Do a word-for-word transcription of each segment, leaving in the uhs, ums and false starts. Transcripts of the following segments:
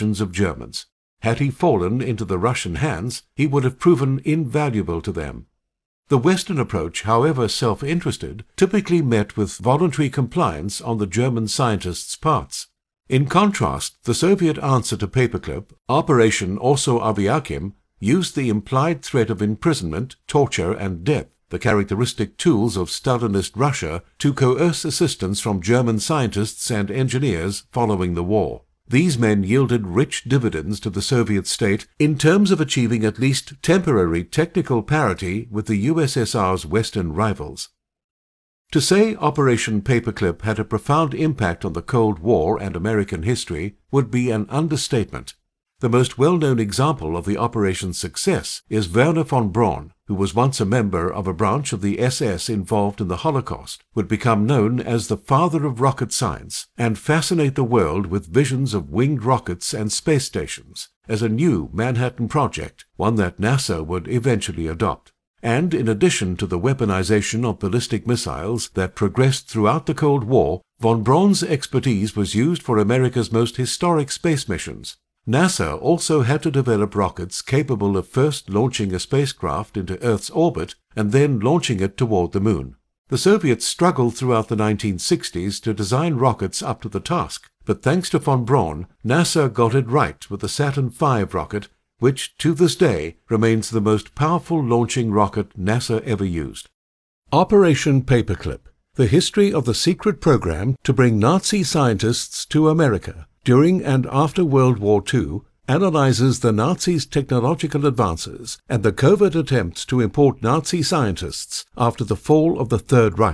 of Germans. Had he fallen into the Russian hands, he would have proven invaluable to them. The Western approach, however self-interested, typically met with voluntary compliance on the German scientists' parts. In contrast, the Soviet answer to Paperclip, Operation Oso Aviakim, used the implied threat of imprisonment, torture, and death, the characteristic tools of Stalinist Russia, to coerce assistance from German scientists and engineers following the war. These men yielded rich dividends to the Soviet state in terms of achieving at least temporary technical parity with the U S S R's Western rivals. To say Operation Paperclip had a profound impact on the Cold War and American history would be an understatement. The most well-known example of the operation's success is Wernher von Braun, who was once a member of a branch of the S S involved in the Holocaust, would become known as the father of rocket science and fascinate the world with visions of winged rockets and space stations as a new Manhattan Project, one that NASA would eventually adopt. And in addition to the weaponization of ballistic missiles that progressed throughout the Cold War, von Braun's expertise was used for America's most historic space missions. NASA also had to develop rockets capable of first launching a spacecraft into Earth's orbit and then launching it toward the Moon. The Soviets struggled throughout the nineteen sixties to design rockets up to the task, but thanks to von Braun, NASA got it right with the Saturn five rocket, which to this day remains the most powerful launching rocket NASA ever used. Operation Paperclip, the history of the secret program to bring Nazi scientists to America during and after World War Two, analyzes the Nazis' technological advances and the covert attempts to import Nazi scientists after the fall of the Third Reich.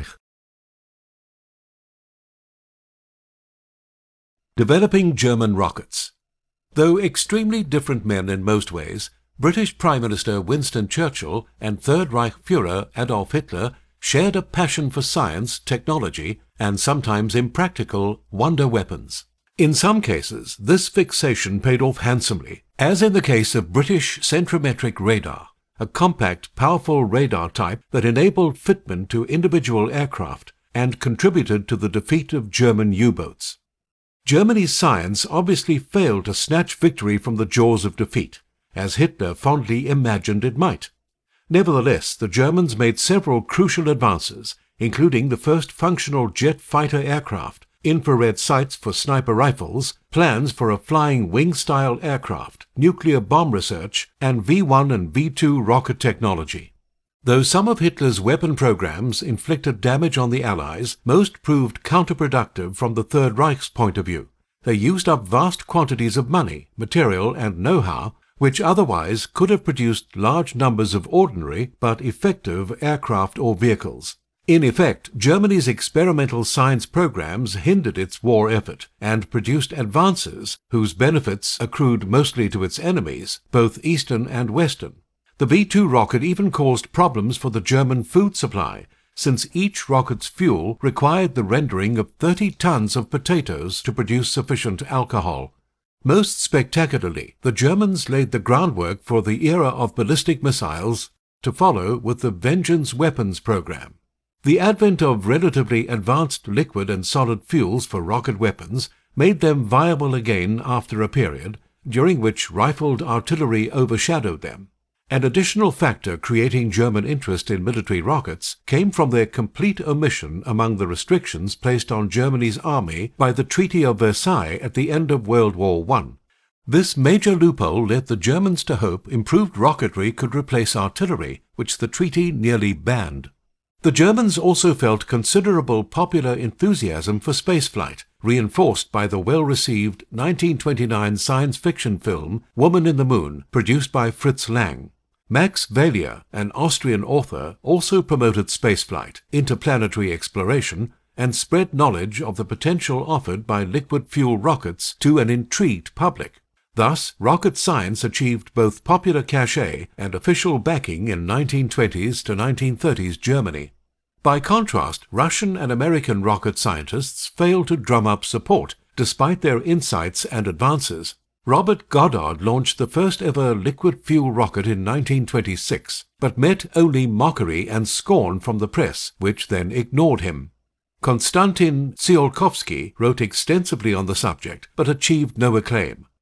Developing German rockets. Though extremely different men in most ways, British Prime Minister Winston Churchill and Third Reich Führer Adolf Hitler shared a passion for science, technology, and sometimes impractical wonder weapons. In some cases, this fixation paid off handsomely, as in the case of British centrometric radar, a compact, powerful radar type that enabled fitment to individual aircraft and contributed to the defeat of German U-boats. Germany's science obviously failed to snatch victory from the jaws of defeat, as Hitler fondly imagined it might. Nevertheless, the Germans made several crucial advances, including the first functional jet fighter aircraft, infrared sights for sniper rifles, plans for a flying wing-style aircraft, nuclear bomb research, and V one and V two rocket technology. Though some of Hitler's weapon programs inflicted damage on the Allies, most proved counterproductive from the Third Reich's point of view. They used up vast quantities of money, material, and know-how, which otherwise could have produced large numbers of ordinary but effective aircraft or vehicles. In effect, Germany's experimental science programs hindered its war effort and produced advances whose benefits accrued mostly to its enemies, both Eastern and Western. The V two rocket even caused problems for the German food supply, since each rocket's fuel required the rendering of thirty tons of potatoes to produce sufficient alcohol. Most spectacularly, the Germans laid the groundwork for the era of ballistic missiles to follow with the Vengeance weapons program. The advent of relatively advanced liquid and solid fuels for rocket weapons made them viable again after a period during which rifled artillery overshadowed them. An additional factor creating German interest in military rockets came from their complete omission among the restrictions placed on Germany's army by the Treaty of Versailles at the end of World War One. This major loophole led the Germans to hope improved rocketry could replace artillery, which the treaty nearly banned. The Germans also felt considerable popular enthusiasm for spaceflight, reinforced by the well-received nineteen twenty-nine science fiction film Woman in the Moon, produced by Fritz Lang. Max Walier, an Austrian author, also promoted spaceflight, interplanetary exploration, and spread knowledge of the potential offered by liquid fuel rockets to an intrigued public. Thus, rocket science achieved both popular cachet and official backing in nineteen twenties to nineteen thirties Germany. By contrast, Russian and American rocket scientists failed to drum up support, despite their insights and advances. Robert Goddard launched the first ever liquid fuel rocket in nineteen twenty-six, but met only mockery and scorn from the press, which then ignored him. Konstantin Tsiolkovsky wrote extensively on the subject, but achieved no acclaim.